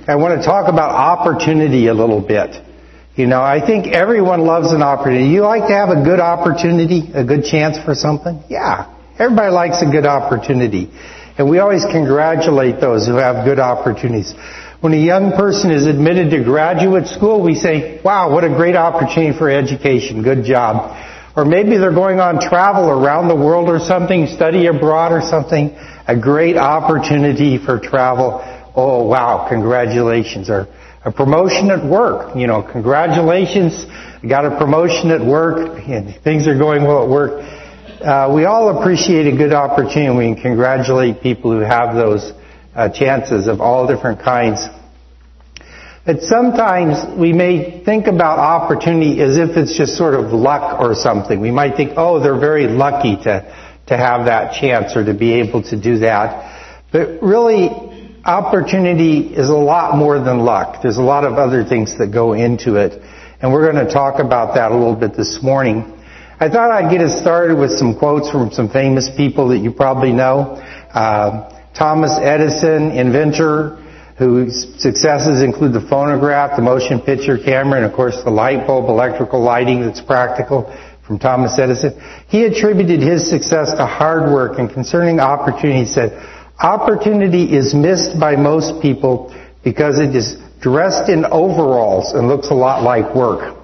I want to talk about opportunity a little bit. You know, I think everyone loves an opportunity. You like to have a good opportunity, a good chance for something? Yeah. Everybody likes a good opportunity. And we always congratulate those who have good opportunities. When a young person is admitted to graduate school, we say, wow, what a great opportunity for education. Good job. Or maybe they're going on travel around the world or something, study abroad or something. A great opportunity for travel. Oh, wow, congratulations. Or a promotion at work. You know, congratulations. You got a promotion at work and things are going well at work. We all appreciate a good opportunity. We congratulate people who have those chances of all different kinds. But sometimes we may think about opportunity as if it's just sort of luck or something. We might think, oh, they're very lucky to have that chance or to be able to do that. But really, opportunity is a lot more than luck. There's a lot of other things that go into it. And we're going to talk about that a little bit this morning. I thought I'd get us started with some quotes from some famous people that you probably know. Thomas Edison, inventor, whose successes include the phonograph, the motion picture camera, and of course the light bulb, electrical lighting that's practical from Thomas Edison. He attributed his success to hard work, and concerning opportunity, he said, opportunity is missed by most people because it is dressed in overalls and looks a lot like work.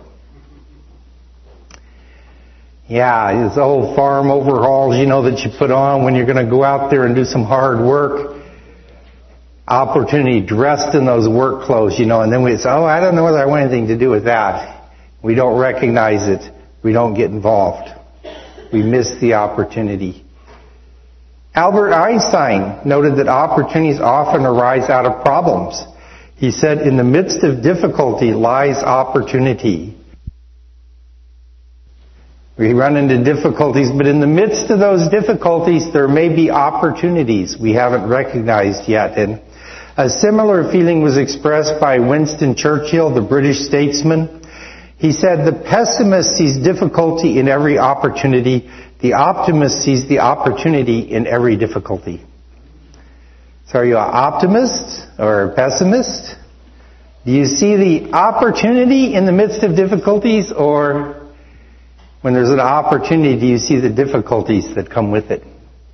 Yeah, these old farm overalls, you know, that you put on when you're going to go out there and do some hard work. Opportunity dressed in those work clothes, you know, and then we say, oh, I don't know whether I want anything to do with that. We don't recognize it. We don't get involved. We miss the opportunity. Albert Einstein noted that opportunities often arise out of problems. He said, in the midst of difficulty lies opportunity. We run into difficulties, but in the midst of those difficulties, there may be opportunities we haven't recognized yet. And a similar feeling was expressed by Winston Churchill, the British statesman. He said, the pessimist sees difficulty in every opportunity. The optimist sees the opportunity in every difficulty. So are you an optimist or a pessimist? Do you see the opportunity in the midst of difficulties, or when there's an opportunity, do you see the difficulties that come with it?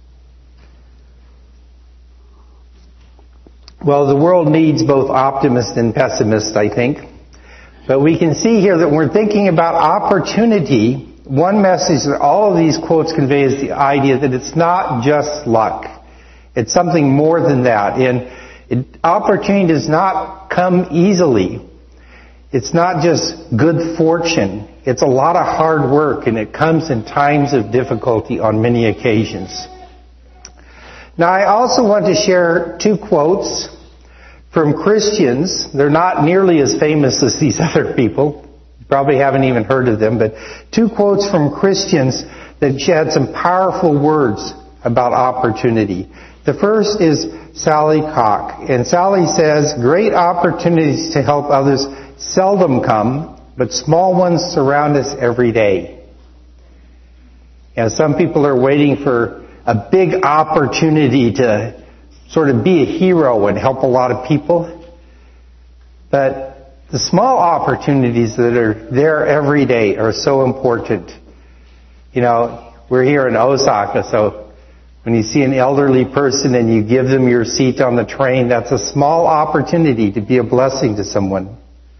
Well, the world needs both optimists and pessimists, I think. But we can see here that when we're thinking about opportunity, one message that all of these quotes convey is the idea that it's not just luck. It's something more than that. And opportunity does not come easily. It's not just good fortune. It's a lot of hard work, and it comes in times of difficulty on many occasions. Now, I also want to share two quotes from Christians. They're not nearly as famous as these other people. You probably haven't even heard of them, but two quotes from Christians that shed some powerful words about opportunity. The first is Sally Koch, and Sally says, great opportunities to help others seldom come, but small ones surround us every day. And some people are waiting for a big opportunity to sort of be a hero and help a lot of people. But the small opportunities that are there every day are so important. You know, we're here in Osaka, so when you see an elderly person and you give them your seat on the train, that's a small opportunity to be a blessing to someone.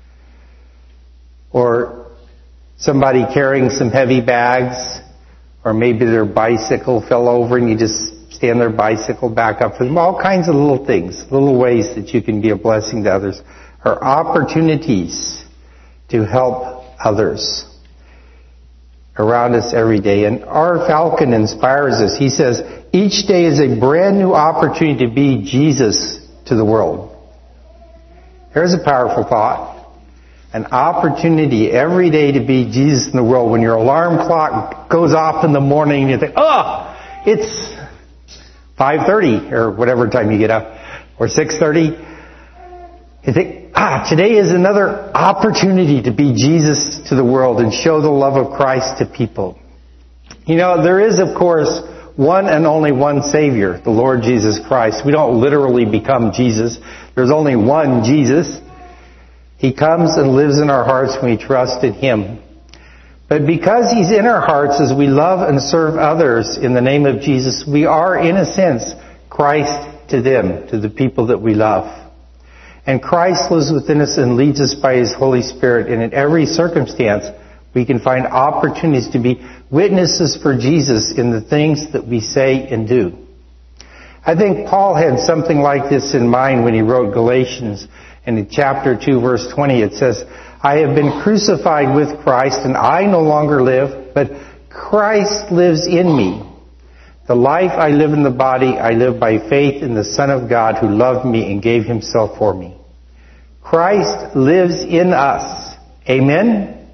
Or somebody carrying some heavy bags, or maybe their bicycle fell over and you just stand their bicycle back up for them. All kinds of little things, little ways that you can be a blessing to others, are opportunities to help others around us every day. And R. Falcon inspires us. He says, each day is a brand new opportunity to be Jesus to the world. Here's a powerful thought. An opportunity every day to be Jesus in the world. When your alarm clock goes off in the morning and you think, oh, it's 5:30 or whatever time you get up, or 6:30. You think, today is another opportunity to be Jesus to the world and show the love of Christ to people. You know, there is, of course, one and only one Savior, the Lord Jesus Christ. We don't literally become Jesus. There's only one Jesus. He comes and lives in our hearts when we trust in Him. But because He's in our hearts as we love and serve others in the name of Jesus, we are, in a sense, Christ to them, to the people that we love. And Christ lives within us and leads us by His Holy Spirit. And in every circumstance, we can find opportunities to be witnesses for Jesus in the things that we say and do. I think Paul had something like this in mind when he wrote Galatians. And in chapter 2, verse 20, it says, I have been crucified with Christ, and I no longer live, but Christ lives in me. The life I live in the body, I live by faith in the Son of God who loved me and gave Himself for me. Christ lives in us. Amen?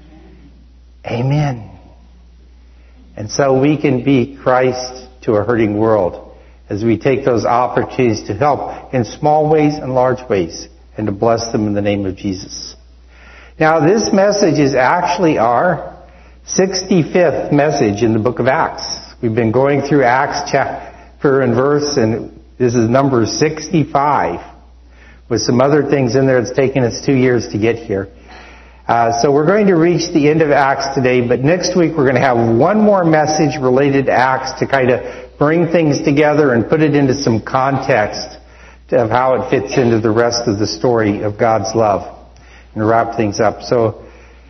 Amen. And so we can be Christ to a hurting world as we take those opportunities to help in small ways and large ways and to bless them in the name of Jesus. Now, this message is actually our 65th message in the book of Acts. We've been going through Acts chapter and verse, and this is number 65 with some other things in there. It's taken us 2 years to get here. So we're going to reach the end of Acts today, but next week we're going to have one more message related to Acts to kind of bring things together and put it into some context of how it fits into the rest of the story of God's love and wrap things up. So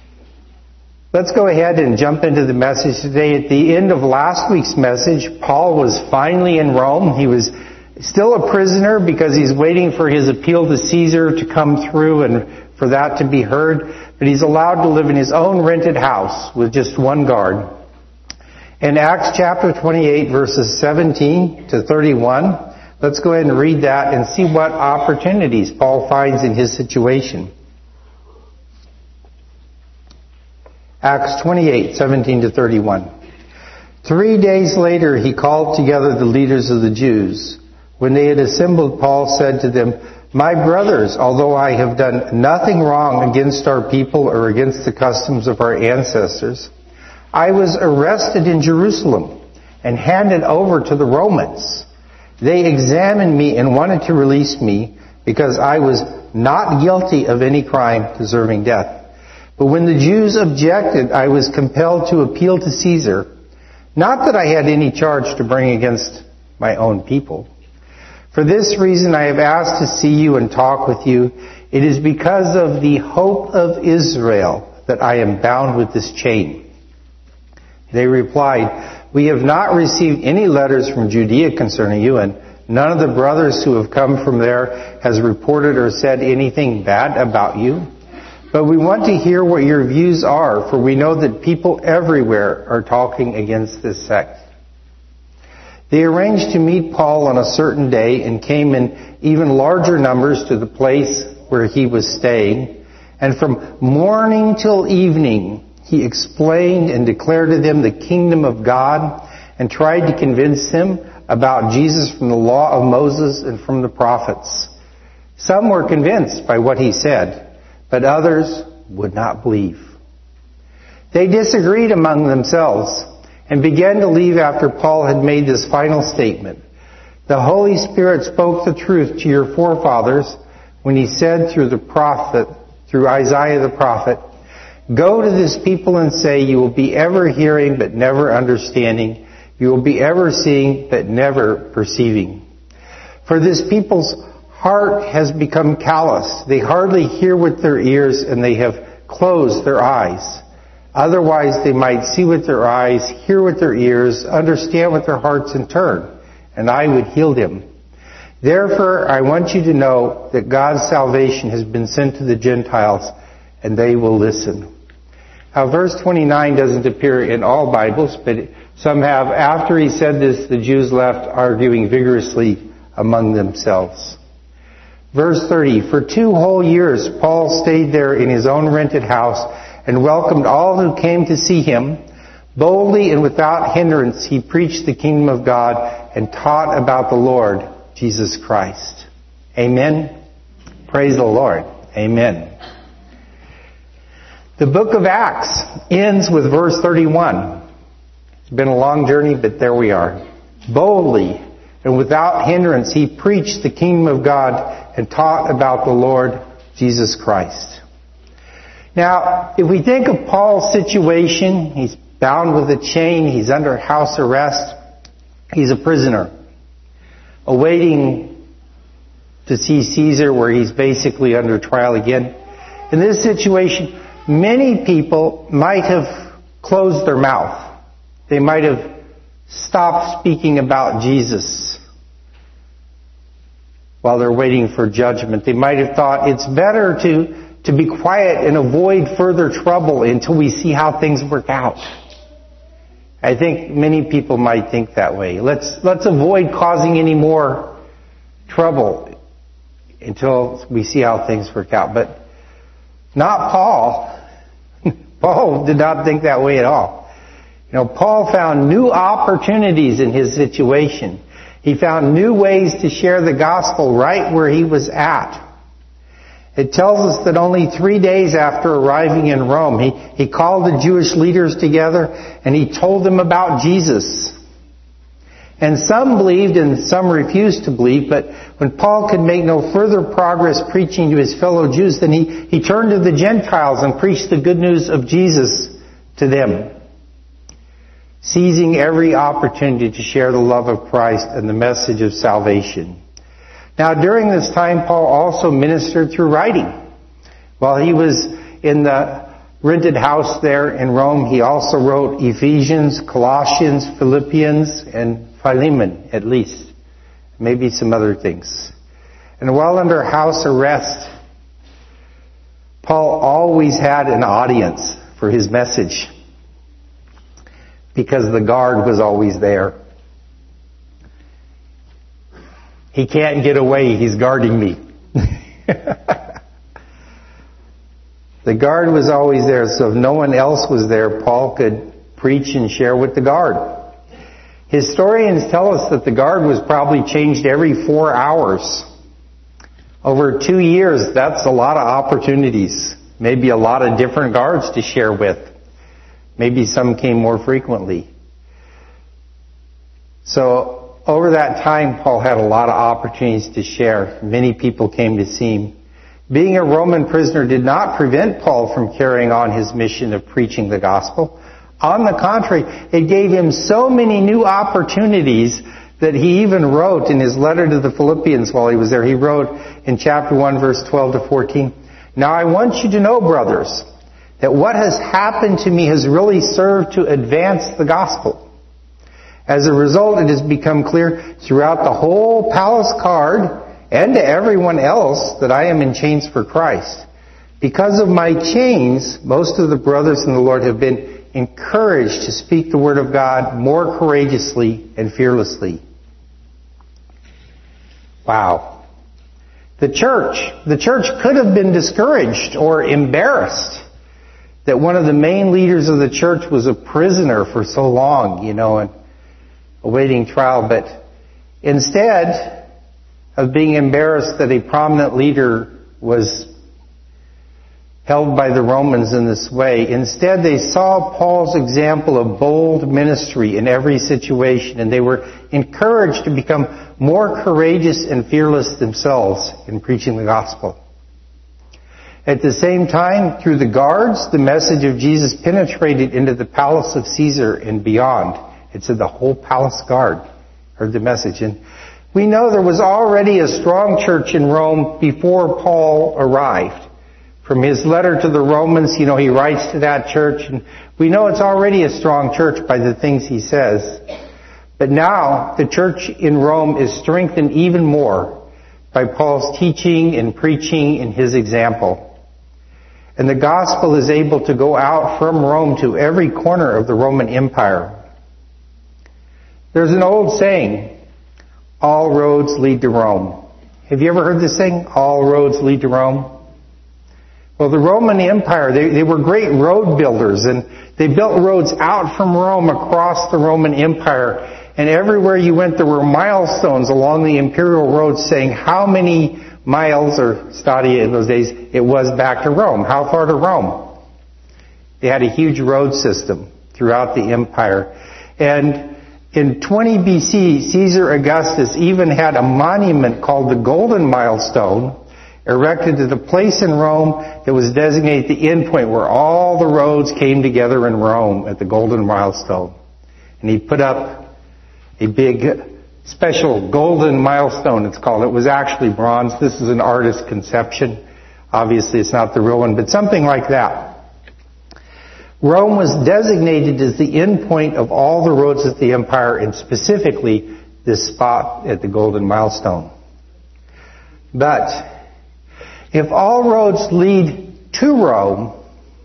let's go ahead and jump into the message today. At the end of last week's message, Paul was finally in Rome. He was still a prisoner because he's waiting for his appeal to Caesar to come through and for that to be heard. But he's allowed to live in his own rented house with just one guard. In Acts chapter 28, verses 17 to 31, let's go ahead and read that and see what opportunities Paul finds in his situation. Acts 28, 17 to 31. 3 days later he called together the leaders of the Jews. When they had assembled, Paul said to them, My brothers, although I have done nothing wrong against our people or against the customs of our ancestors, I was arrested in Jerusalem and handed over to the Romans. They examined me and wanted to release me because I was not guilty of any crime deserving death. But when the Jews objected, I was compelled to appeal to Caesar. Not that I had any charge to bring against my own people. For this reason I have asked to see you and talk with you. It is because of the hope of Israel that I am bound with this chain. They replied, We have not received any letters from Judea concerning you, and none of the brothers who have come from there has reported or said anything bad about you. But we want to hear what your views are, for we know that people everywhere are talking against this sect. They arranged to meet Paul on a certain day and came in even larger numbers to the place where he was staying. And from morning till evening, he explained and declared to them the kingdom of God and tried to convince them about Jesus from the law of Moses and from the prophets. Some were convinced by what he said, but others would not believe. They disagreed among themselves and began to leave after Paul had made this final statement. The Holy Spirit spoke the truth to your forefathers when he said through Isaiah the prophet, Go to this people and say, you will be ever hearing but never understanding. You will be ever seeing but never perceiving. For this people's heart has become callous. They hardly hear with their ears and they have closed their eyes. Otherwise they might see with their eyes, hear with their ears, understand with their hearts and turn, and I would heal them. Therefore I want you to know that God's salvation has been sent to the Gentiles and they will listen. Now verse 29 doesn't appear in all Bibles, but some have. After he said this, the Jews left, arguing vigorously among themselves. Verse 30, for 2 whole years Paul stayed there in his own rented house and welcomed all who came to see him. Boldly and without hindrance he preached the kingdom of God and taught about the Lord Jesus Christ. Amen. Praise the Lord. Amen. The book of Acts ends with verse 31. been a long journey, but there we are. Boldly and without hindrance, he preached the kingdom of God and taught about the Lord Jesus Christ. Now, if we think of Paul's situation, he's bound with a chain, he's under house arrest, he's a prisoner, awaiting to see Caesar, where he's basically under trial again. In this situation, many people might have closed their mouth. They might have stopped speaking about Jesus while they're waiting for judgment. They might have thought it's better to be quiet and avoid further trouble until we see how things work out. I think many people might think that way. Let's avoid causing any more trouble until we see how things work out. But not Paul. Paul did not think that way at all. You know, Paul found new opportunities in his situation. He found new ways to share the gospel right where he was at. It tells us that only 3 days after arriving in Rome, he called the Jewish leaders together and he told them about Jesus. And some believed and some refused to believe, but when Paul could make no further progress preaching to his fellow Jews, then he turned to the Gentiles and preached the good news of Jesus to them, seizing every opportunity to share the love of Christ and the message of salvation. Now, during this time, Paul also ministered through writing. While he was in the rented house there in Rome, he also wrote Ephesians, Colossians, Philippians, and Philemon, at least. Maybe some other things. And while under house arrest, Paul always had an audience for his message, because the guard was always there. He can't get away, he's guarding me. The guard was always there, so if no one else was there, Paul could preach and share with the guard. Historians tell us that the guard was probably changed every 4 hours. Over 2 years, that's a lot of opportunities. Maybe a lot of different guards to share with. Maybe some came more frequently. So, over that time, Paul had a lot of opportunities to share. Many people came to see him. Being a Roman prisoner did not prevent Paul from carrying on his mission of preaching the gospel. On the contrary, it gave him so many new opportunities that he even wrote in his letter to the Philippians while he was there. He wrote in chapter 1, verse 12 to 14, "Now I want you to know, brothers, that what has happened to me has really served to advance the gospel. As a result, it has become clear throughout the whole palace guard and to everyone else that I am in chains for Christ. Because of my chains, most of the brothers in the Lord have been encouraged to speak the word of God more courageously and fearlessly." Wow. The church could have been discouraged or embarrassed that one of the main leaders of the church was a prisoner for so long, and awaiting trial. But instead of being embarrassed that a prominent leader was held by the Romans in this way, instead they saw Paul's example of bold ministry in every situation, and they were encouraged to become more courageous and fearless themselves in preaching the gospel. At the same time, through the guards, the message of Jesus penetrated into the palace of Caesar and beyond. It said the whole palace guard heard the message. And we know there was already a strong church in Rome before Paul arrived. From his letter to the Romans, he writes to that church, and we know it's already a strong church by the things he says. But now, the church in Rome is strengthened even more by Paul's teaching and preaching and his example. And the gospel is able to go out from Rome to every corner of the Roman Empire. There's an old saying, all roads lead to Rome. Have you ever heard this saying, all roads lead to Rome? Well, the Roman Empire, they were great road builders, and they built roads out from Rome across the Roman Empire. And everywhere you went, there were milestones along the imperial road saying how many miles, or stadia in those days, it was back to Rome. How far to Rome? They had a huge road system throughout the empire. And in 20 BC, Caesar Augustus even had a monument called the Golden Milestone erected to the place in Rome that was designated the end point where all the roads came together in Rome at the Golden Milestone. And he put up a big special golden milestone, it's called. It was actually bronze. This is an artist's conception. Obviously, it's not the real one, but something like that. Rome was designated as the end point of all the roads of the empire, and specifically this spot at the Golden Milestone. But if all roads lead to Rome,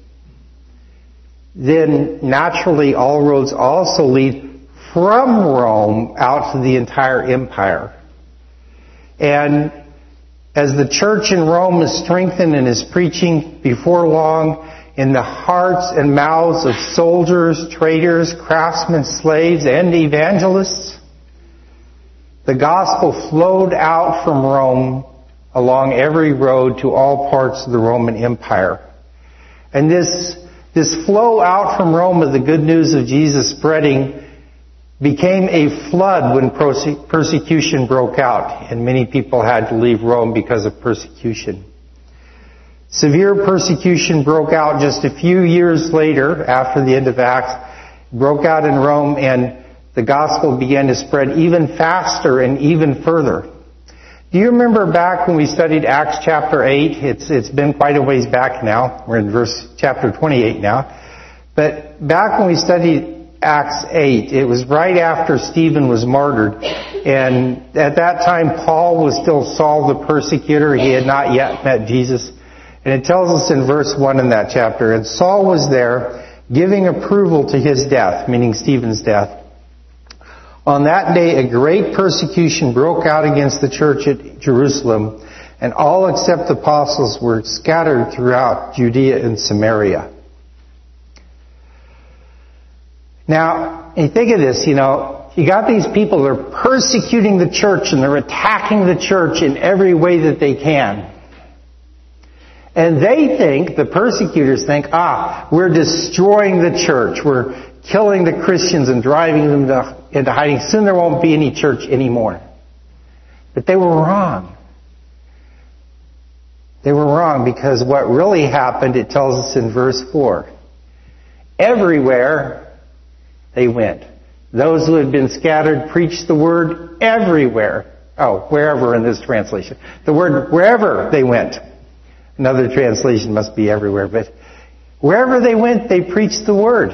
then naturally all roads also lead from Rome out to the entire empire. And as the church in Rome is strengthened and is preaching before long in the hearts and mouths of soldiers, traders, craftsmen, slaves, and evangelists, the gospel flowed out from Rome along every road to all parts of the Roman Empire. And this flow out from Rome of the good news of Jesus spreading became a flood when persecution broke out, and many people had to leave Rome because of persecution. Severe persecution broke out just a few years later, after the end of Acts, broke out in Rome, and the gospel began to spread even faster and even further. Do you remember back when we studied Acts chapter 8? It's been quite a ways back now. We're in chapter 28 now. But back when we studied Acts 8, it was right after Stephen was martyred. And at that time, Paul was still Saul the persecutor. He had not yet met Jesus. And it tells us in verse 1 in that chapter, and Saul was there giving approval to his death, meaning Stephen's death. On that day, a great persecution broke out against the church at Jerusalem, and all except the apostles were scattered throughout Judea and Samaria. Now, you think of this, you got these people that are persecuting the church, and they're attacking the church in every way that they can. And they think, the persecutors think, we're destroying the church. We're killing the Christians and driving them into hiding. Soon there won't be any church anymore. But they were wrong. They were wrong, because what really happened, it tells us in verse 4. Everywhere they went. Those who had been scattered preached the word everywhere. Wherever in this translation. The word wherever they went. Another translation must be everywhere, but wherever they went, they preached the word.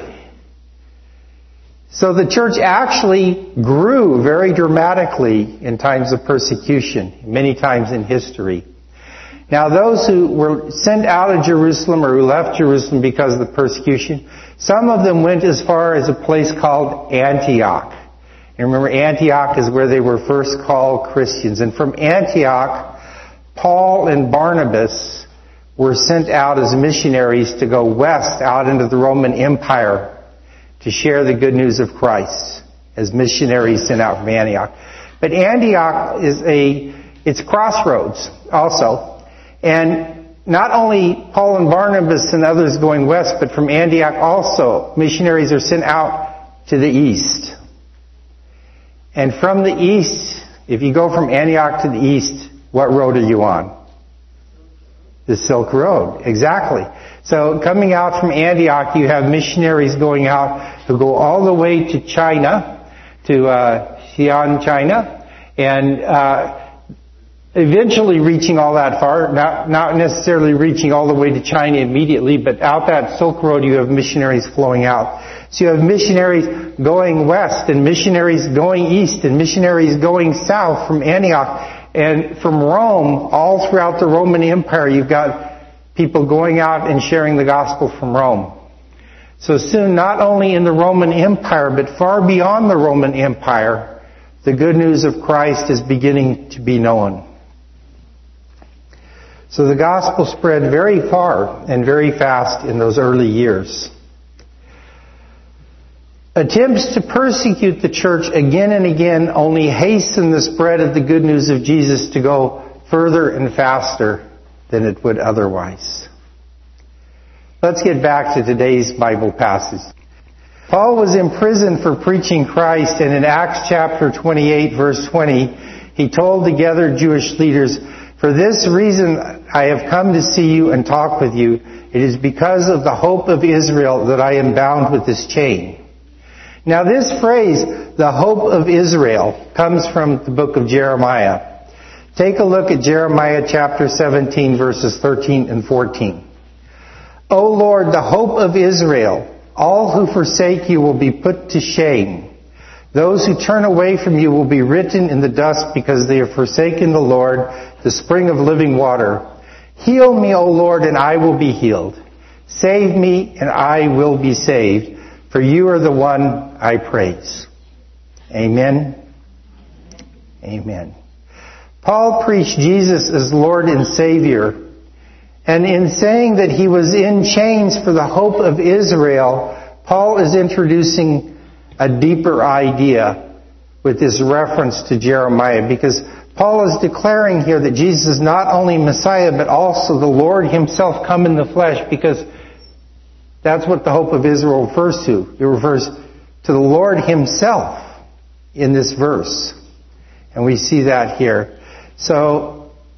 So the church actually grew very dramatically in times of persecution, many times in history. Now those who were sent out of Jerusalem or who left Jerusalem because of the persecution, some of them went as far as a place called Antioch. And remember, Antioch is where they were first called Christians. And from Antioch, Paul and Barnabas were sent out as missionaries to go west out into the Roman Empire to share the good news of Christ as missionaries sent out from Antioch. But Antioch it's crossroads also. And not only Paul and Barnabas and others going west, but from Antioch also, missionaries are sent out to the east. And from the east, if you go from Antioch to the east, what road are you on? The Silk Road, exactly. So coming out from Antioch, you have missionaries going out who go all the way to China, to Xi'an, China, and eventually reaching all that far, not necessarily reaching all the way to China immediately, but out that Silk Road you have missionaries flowing out. So you have missionaries going west, and missionaries going east, and missionaries going south from Antioch. And from Rome, all throughout the Roman Empire, you've got people going out and sharing the gospel from Rome. So soon, not only in the Roman Empire, but far beyond the Roman Empire, the good news of Christ is beginning to be known. So the gospel spread very far and very fast in those early years. Attempts to persecute the church again and again only hasten the spread of the good news of Jesus to go further and faster than it would otherwise. Let's get back to today's Bible passage. Paul was imprisoned for preaching Christ, and in Acts chapter 28, verse 20, he told the gathered Jewish leaders, "For this reason I have come to see you and talk with you. It is because of the hope of Israel that I am bound with this chain." Now this phrase, the hope of Israel, comes from the book of Jeremiah. Take a look at Jeremiah chapter 17, verses 13 and 14. "O Lord, the hope of Israel, all who forsake you will be put to shame. Those who turn away from you will be written in the dust because they have forsaken the Lord, the spring of living water. Heal me, O Lord, and I will be healed. Save me, and I will be saved, for you are the one I praise." Amen. Amen. Paul preached Jesus as Lord and Savior, and in saying that he was in chains for the hope of Israel, Paul is introducing a deeper idea with this reference to Jeremiah, because Paul is declaring here that Jesus is not only Messiah, but also the Lord himself come in the flesh, because that's what the hope of Israel refers to. It refers to the Lord himself in this verse. And we see that here. So,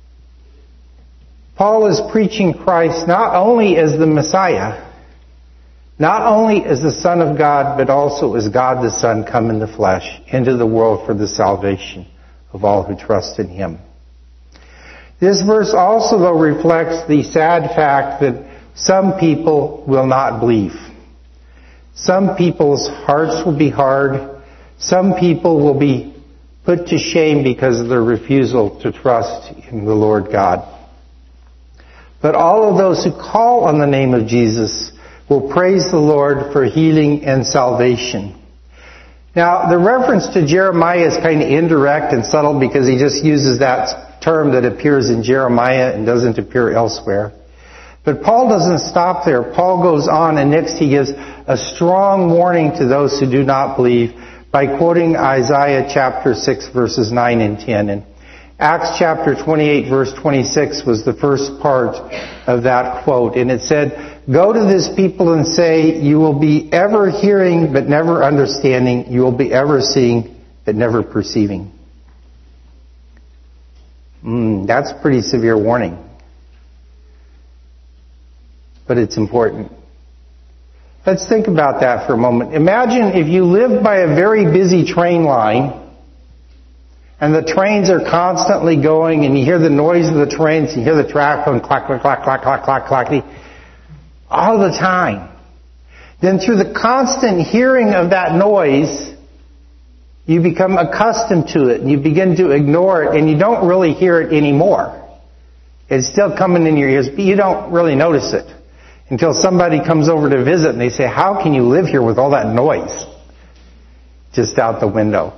Paul is preaching Christ not only as the Messiah, not only as the Son of God, but also as God the Son come in the flesh into the world for the salvation of all who trust in him. This verse also, though, reflects the sad fact that some people will not believe. Some people's hearts will be hard. Some people will be put to shame because of their refusal to trust in the Lord God. But all of those who call on the name of Jesus will praise the Lord for healing and salvation. Now, the reference to Jeremiah is kind of indirect and subtle because he just uses that term that appears in Jeremiah and doesn't appear elsewhere. But Paul doesn't stop there. Paul goes on, and next he gives a strong warning to those who do not believe by quoting Isaiah chapter 6, verses 9 and 10. And Acts chapter 28, verse 26 was the first part of that quote. And it said, "Go to this people and say, you will be ever hearing but never understanding. You will be ever seeing but never perceiving." That's a pretty severe warning. But it's important. Let's think about that for a moment. Imagine if you lived by a very busy train line, and the trains are constantly going, and you hear the noise of the trains, you hear the track going clack, clack, clack, clack, clack, clack, clack, all the time. Then through the constant hearing of that noise, you become accustomed to it, and you begin to ignore it, and you don't really hear it anymore. It's still coming in your ears, but you don't really notice it until somebody comes over to visit, and they say, "How can you live here with all that noise just out the window?"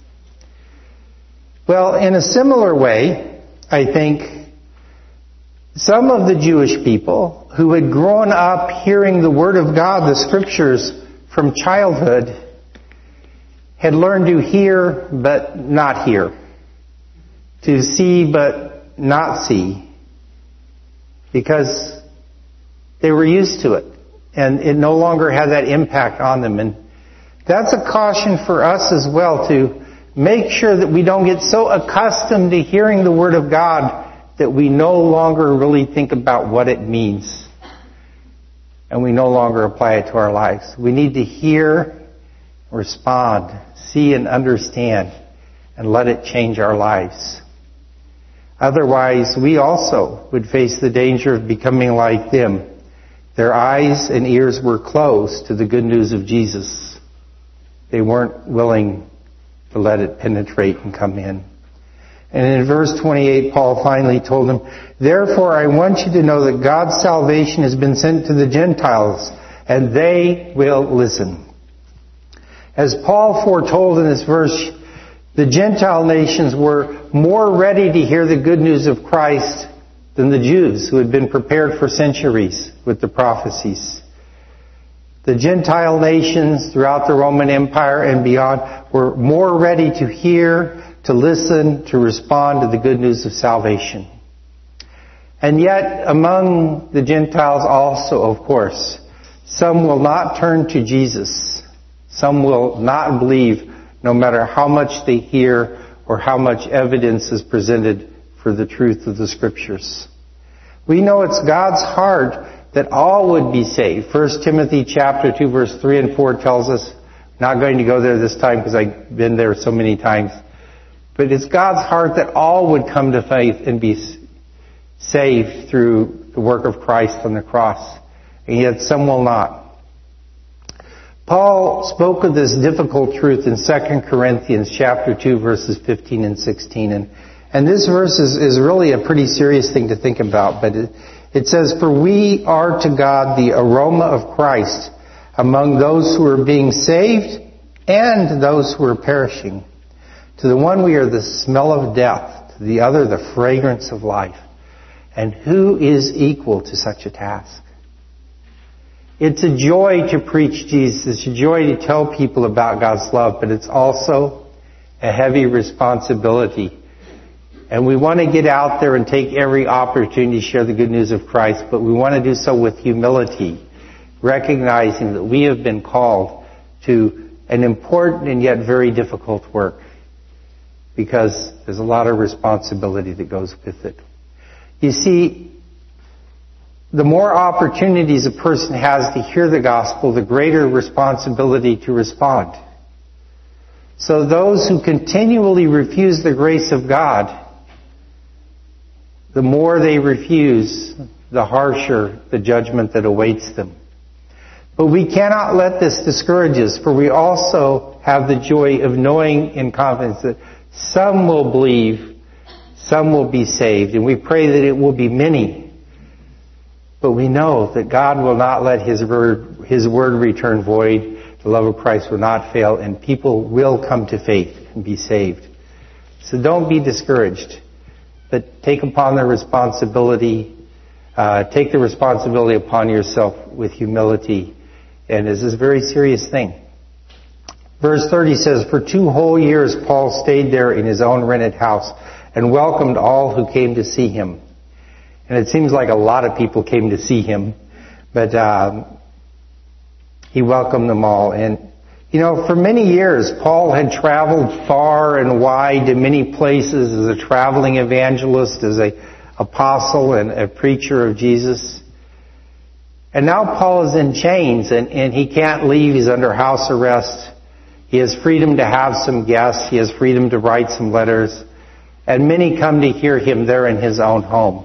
Well, in a similar way, I think some of the Jewish people who had grown up hearing the Word of God, the Scriptures, from childhood, had learned to hear but not hear, to see but not see, because they were used to it, and it no longer had that impact on them. And that's a caution for us as well, to make sure that we don't get so accustomed to hearing the Word of God that we no longer really think about what it means, and we no longer apply it to our lives. We need to hear, respond, see and understand, and let it change our lives. Otherwise, we also would face the danger of becoming like them. Their eyes and ears were closed to the good news of Jesus. They weren't willing to let it penetrate and come in. And in verse 28, Paul finally told them, "Therefore I want you to know that God's salvation has been sent to the Gentiles, and they will listen." As Paul foretold in this verse, the Gentile nations were more ready to hear the good news of Christ than the Jews, who had been prepared for centuries with the prophecies. The Gentile nations throughout the Roman Empire and beyond were more ready to hear, to listen, to respond to the good news of salvation. And yet, among the Gentiles also, of course, some will not turn to Jesus Some will not believe no matter how much they hear or how much evidence is presented for the truth of the Scriptures. We know it's God's heart that all would be saved. 1 Timothy chapter 2 verse 3 and 4 tells us, not going to go there this time because I've been there so many times, but it's God's heart that all would come to faith and be saved through the work of Christ on the cross. And yet some will not. Paul spoke of this difficult truth in 2 Corinthians chapter 2 verses 15 and 16. And this verse is really a pretty serious thing to think about. But it says, "For we are to God the aroma of Christ among those who are being saved and those who are perishing. To the one we are the smell of death, to the other the fragrance of life. And who is equal to such a task?" It's a joy to preach Jesus. It's a joy to tell people about God's love, but it's also a heavy responsibility. And we want to get out there and take every opportunity to share the good news of Christ, but we want to do so with humility, recognizing that we have been called to an important and yet very difficult work, because there's a lot of responsibility that goes with it. You see, the more opportunities a person has to hear the gospel, the greater responsibility to respond. So those who continually refuse the grace of God, the more they refuse, the harsher the judgment that awaits them. But we cannot let this discourage us, for we also have the joy of knowing in confidence that some will believe, some will be saved, and we pray that it will be many. But we know that God will not let His word return void. The love of Christ will not fail, and people will come to faith and be saved. So don't be discouraged, but take upon the responsibility, take the responsibility upon yourself with humility. And this is a very serious thing. Verse 30 says, "For 2 whole years Paul stayed there in his own rented house and welcomed all who came to see him." And it seems like a lot of people came to see him, but he welcomed them all. And, you know, for many years, Paul had traveled far and wide to many places as a traveling evangelist, as an apostle and a preacher of Jesus. And now Paul is in chains, and he can't leave. He's under house arrest. He has freedom to have some guests. He has freedom to write some letters. And many come to hear him there in his own home.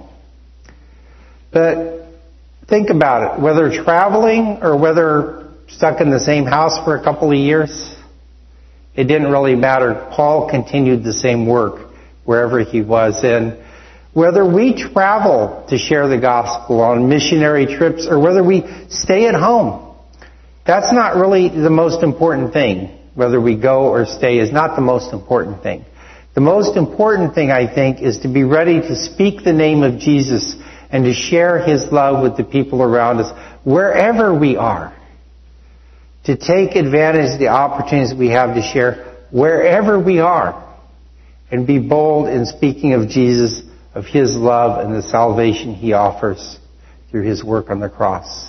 But think about it. Whether traveling or whether stuck in the same house for a couple of years, it didn't really matter. Paul continued the same work wherever he was. And whether we travel to share the gospel on missionary trips or whether we stay at home, that's not really the most important thing. Whether we go or stay is not the most important thing. The most important thing, I think, is to be ready to speak the name of Jesus and to share His love with the people around us wherever we are. To take advantage of the opportunities we have to share wherever we are. And be bold in speaking of Jesus, of His love and the salvation He offers through His work on the cross.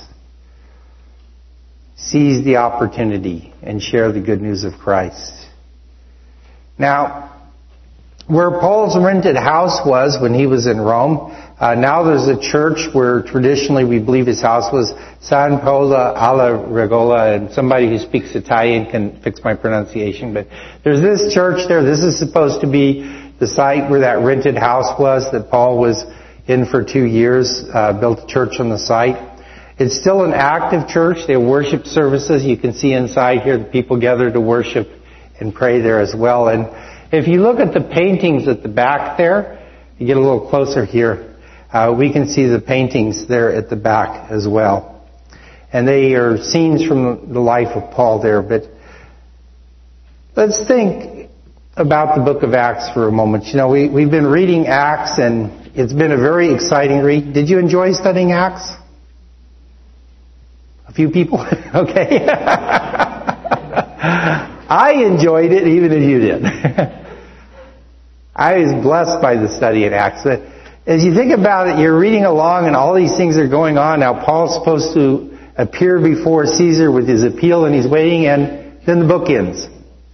Seize the opportunity and share the good news of Christ. Now, where Paul's rented house was when he was in Rome, now there's a church where traditionally we believe his house was San Paolo alla Regola, and somebody who speaks Italian can fix my pronunciation, but there's this church there. This is supposed to be the site where that rented house was that Paul was in for 2 years, built a church on the site. It's still an active church. They have worship services. You can see inside here the people gather to worship and pray there as well. And if you look at the paintings at the back there, you get a little closer here, we can see the paintings there at the back as well. And they are scenes from the life of Paul there. But let's think about the book of Acts for a moment. You know, we've been reading Acts, and it's been a very exciting read. Did you enjoy studying Acts? A few people? Okay. I enjoyed it even if you did. I was blessed by the study in Acts. But as you think about it, you're reading along and all these things are going on. Now Paul's supposed to appear before Caesar with his appeal, and he's waiting, and then the book ends.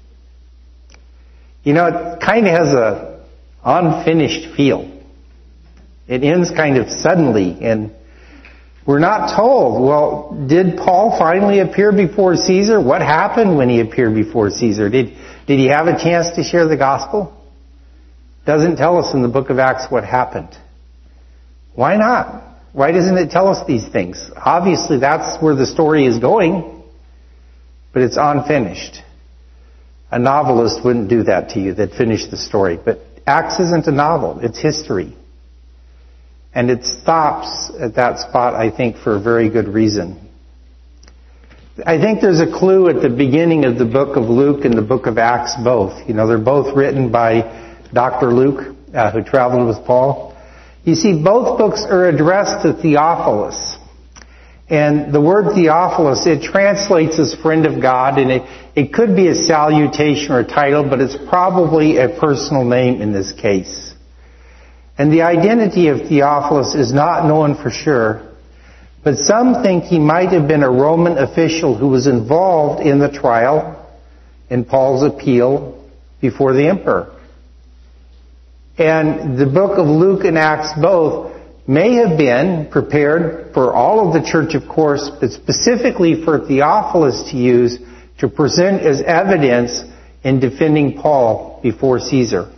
You know, it kind of has a unfinished feel. It ends kind of suddenly, and we're not told, well, did Paul finally appear before Caesar? What happened when he appeared before Caesar? Did he have a chance to share the gospel? Doesn't tell us in the book of Acts what happened. Why not? Why doesn't it tell us these things? Obviously, that's where the story is going, but it's unfinished. A novelist wouldn't do that to you, that finished the story. But Acts isn't a novel, it's history. And it stops at that spot, I think, for a very good reason. I think there's a clue at the beginning of the book of Luke and the book of Acts both. You know, they're both written by Dr. Luke, who traveled with Paul. You see, both books are addressed to Theophilus. And the word Theophilus, it translates as friend of God, and it could be a salutation or a title, but it's probably a personal name in this case. And the identity of Theophilus is not known for sure, but some think he might have been a Roman official who was involved in the trial in Paul's appeal before the emperor. And the book of Luke and Acts both may have been prepared for all of the church, of course, but specifically for Theophilus to use to present as evidence in defending Paul before Caesar.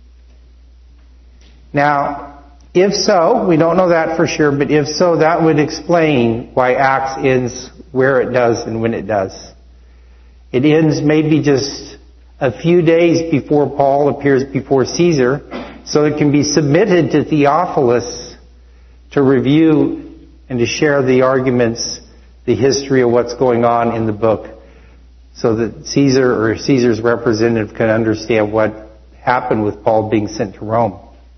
Now, if so, we don't know that for sure, but if so, that would explain why Acts ends where it does and when it does. It ends maybe just a few days before Paul appears before Caesar, so it can be submitted to Theophilus to review and to share the arguments, the history of what's going on in the book, so that Caesar or Caesar's representative can understand what happened with Paul being sent to Rome.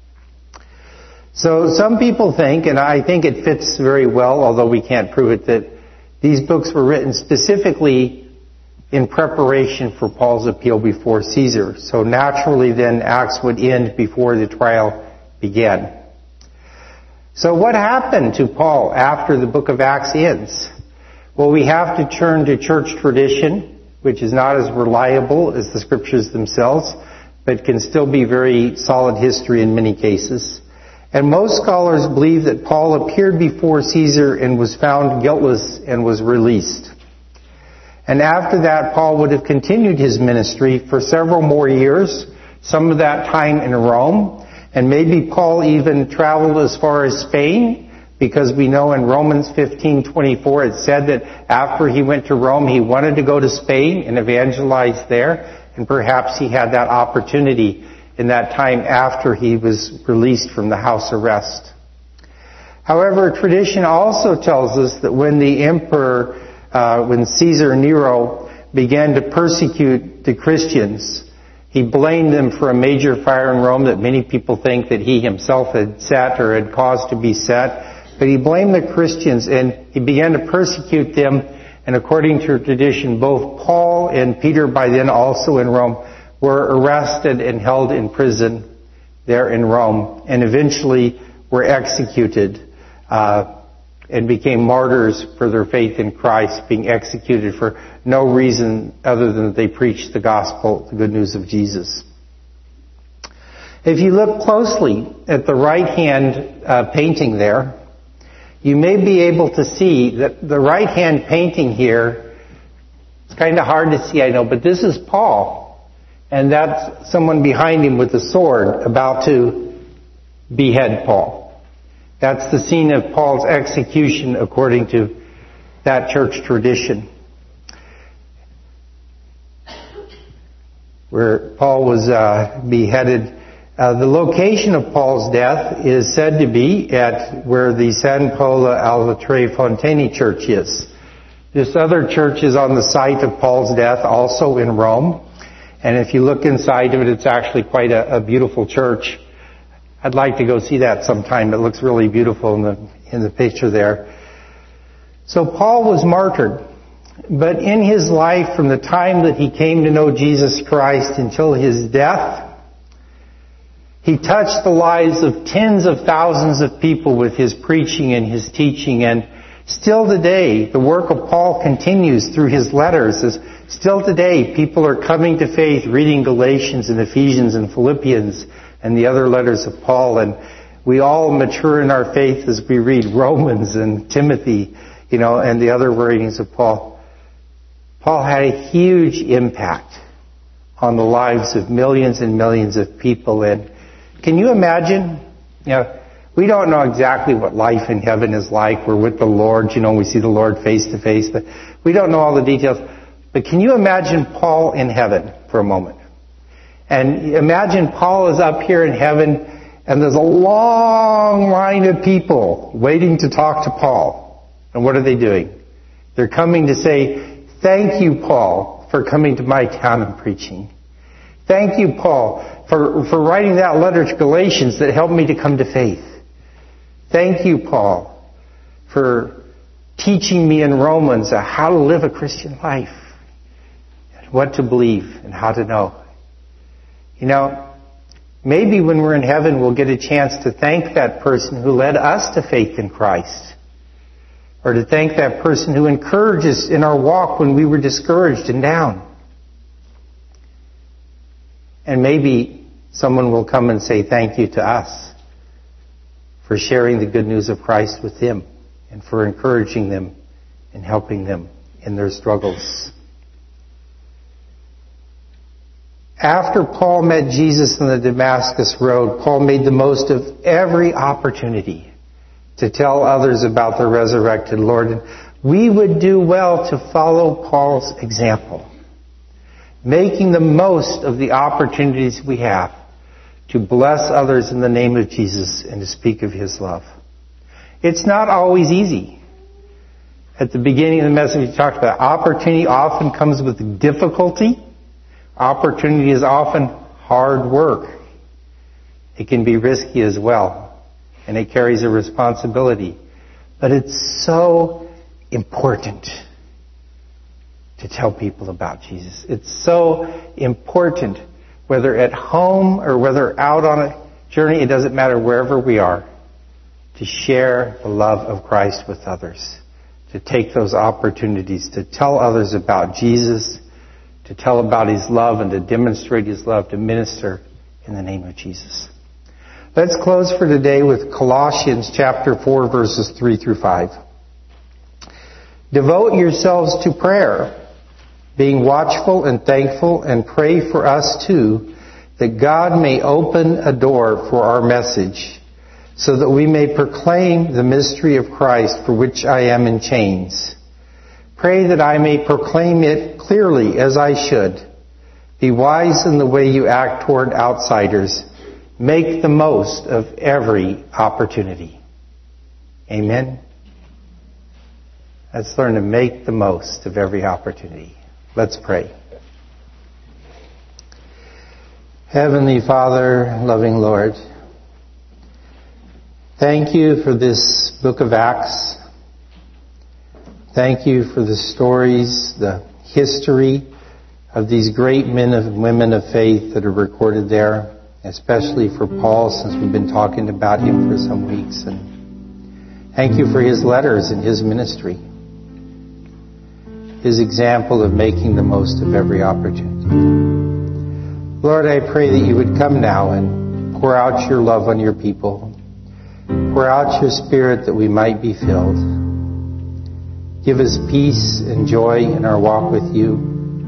So some people think, and I think it fits very well, although we can't prove it, that these books were written specifically in preparation for Paul's appeal before Caesar. So naturally then Acts would end before the trial began. So what happened to Paul after the book of Acts ends? Well, we have to turn to church tradition, which is not as reliable as the scriptures themselves, but can still be very solid history in many cases. And most scholars believe that Paul appeared before Caesar and was found guiltless and was released. And after that, Paul would have continued his ministry for several more years, some of that time in Rome. And maybe Paul even traveled as far as Spain, because we know in Romans 15:24 it said that after he went to Rome, he wanted to go to Spain and evangelize there. And perhaps he had that opportunity in that time after he was released from the house arrest. However, tradition also tells us that when the emperor, when Caesar Nero began to persecute the Christians, he blamed them for a major fire in Rome that many people think that he himself had set or had caused to be set. But he blamed the Christians and he began to persecute them. And according to tradition, both Paul and Peter, by then also in Rome, were arrested and held in prison there in Rome, and eventually were executed and became martyrs for their faith in Christ, being executed for no reason other than that they preached the gospel, the good news of Jesus. If you look closely at the right-hand painting there, you may be able to see that the right-hand painting here, it's kind of hard to see, I know, but this is Paul. And that's someone behind him with a sword about to behead Paul. That's the scene of Paul's execution according to that church tradition, where Paul was beheaded. The location of Paul's death is said to be at where the San Polo alla Tre Fontane church is. This other church is on the site of Paul's death, also in Rome. And if you look inside of it, it's actually quite a beautiful church. I'd like to go see that sometime. It looks really beautiful in the picture there. So Paul was martyred. But in his life, from the time that he came to know Jesus Christ until his death, he touched the lives of tens of thousands of people with his preaching and his teaching. And still today, the work of Paul continues through his letters as Still today, people are coming to faith reading Galatians and Ephesians and Philippians and the other letters of Paul, and we all mature in our faith as we read Romans and Timothy, and the other writings of Paul. Paul had a huge impact on the lives of millions and millions of people. And can you imagine? We don't know exactly what life in heaven is like. We're with the Lord. We see the Lord face to face. But we don't know all the details. But can you imagine Paul in heaven for a moment? And imagine Paul is up here in heaven, and there's a long line of people waiting to talk to Paul. And what are they doing? They're coming to say, "Thank you, Paul, for coming to my town and preaching. Thank you, Paul, for writing that letter to Galatians that helped me to come to faith. Thank you, Paul, for teaching me in Romans how to live a Christian life, and what to believe and how to know." Maybe when we're in heaven we'll get a chance to thank that person who led us to faith in Christ. Or to thank that person who encouraged us in our walk when we were discouraged and down. And maybe someone will come and say thank you to us for sharing the good news of Christ with them and for encouraging them and helping them in their struggles. After Paul met Jesus on the Damascus Road, Paul made the most of every opportunity to tell others about the resurrected Lord. And we would do well to follow Paul's example, making the most of the opportunities we have to bless others in the name of Jesus and to speak of His love. It's not always easy. At the beginning of the message we talked about, opportunity often comes with difficulty. Opportunity is often hard work. It can be risky as well, and it carries a responsibility. But it's so important to tell people about Jesus. It's so important, whether at home or whether out on a journey, it doesn't matter, wherever we are, to share the love of Christ with others, to take those opportunities to tell others about Jesus, to tell about His love and to demonstrate His love, to minister in the name of Jesus. Let's close for today with Colossians chapter 4, verses 3 through 5. Devote yourselves to prayer, being watchful and thankful, and pray for us too, that God may open a door for our message, so that we may proclaim the mystery of Christ, for which I am in chains. Pray that I may proclaim it clearly as I should. Be wise in the way you act toward outsiders. Make the most of every opportunity. Amen. Let's learn to make the most of every opportunity. Let's pray. Heavenly Father, loving Lord, thank you for this book of Acts. Thank you for the stories, the history of these great men and women of faith that are recorded there, especially for Paul, since we've been talking about him for some weeks. And thank you for his letters and his ministry, his example of making the most of every opportunity. Lord, I pray that you would come now and pour out your love on your people. Pour out your Spirit that we might be filled. Give us peace and joy in our walk with you.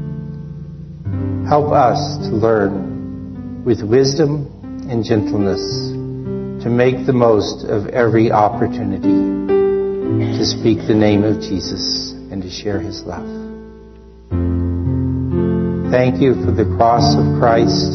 Help us to learn with wisdom and gentleness to make the most of every opportunity to speak the name of Jesus and to share His love. Thank you for the cross of Christ,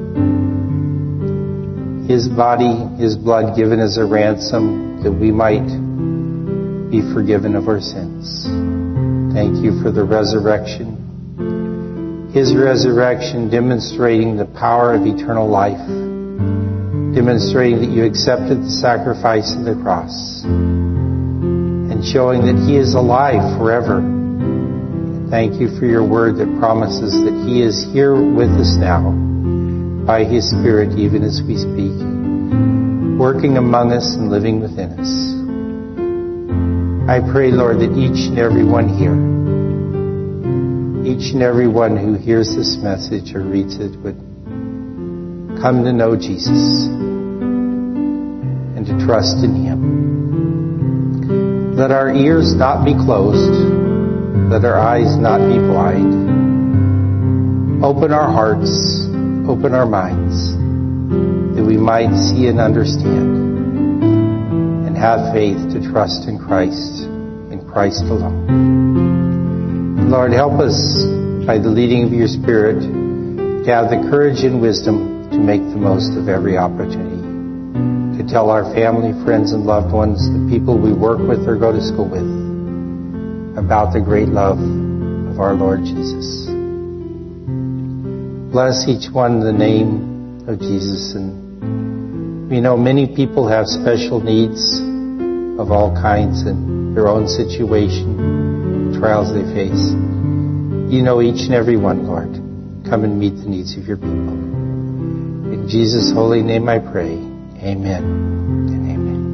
His body, His blood given as a ransom that we might be forgiven of our sins. Thank you for the resurrection. His resurrection demonstrating the power of eternal life, demonstrating that you accepted the sacrifice of the cross, and showing that He is alive forever. Thank you for your word that promises that He is here with us now by His Spirit, even as we speak, working among us and living within us. I pray, Lord, that each and every one here each and every one who hears this message or reads it would come to know Jesus and to trust in Him. Let our ears not be closed. Let our eyes not be blind. Open our hearts, open our minds, that we might see and understand and have faith to trust in Christ alone. Lord, help us by the leading of your Spirit to have the courage and wisdom to make the most of every opportunity, to tell our family, friends, and loved ones, the people we work with or go to school with, about the great love of our Lord Jesus. Bless each one in the name of Jesus. And we know many people have special needs of all kinds in their own situation, trials they face. You know each and every one, Lord. Come and meet the needs of your people. In Jesus' holy name I pray. Amen and amen.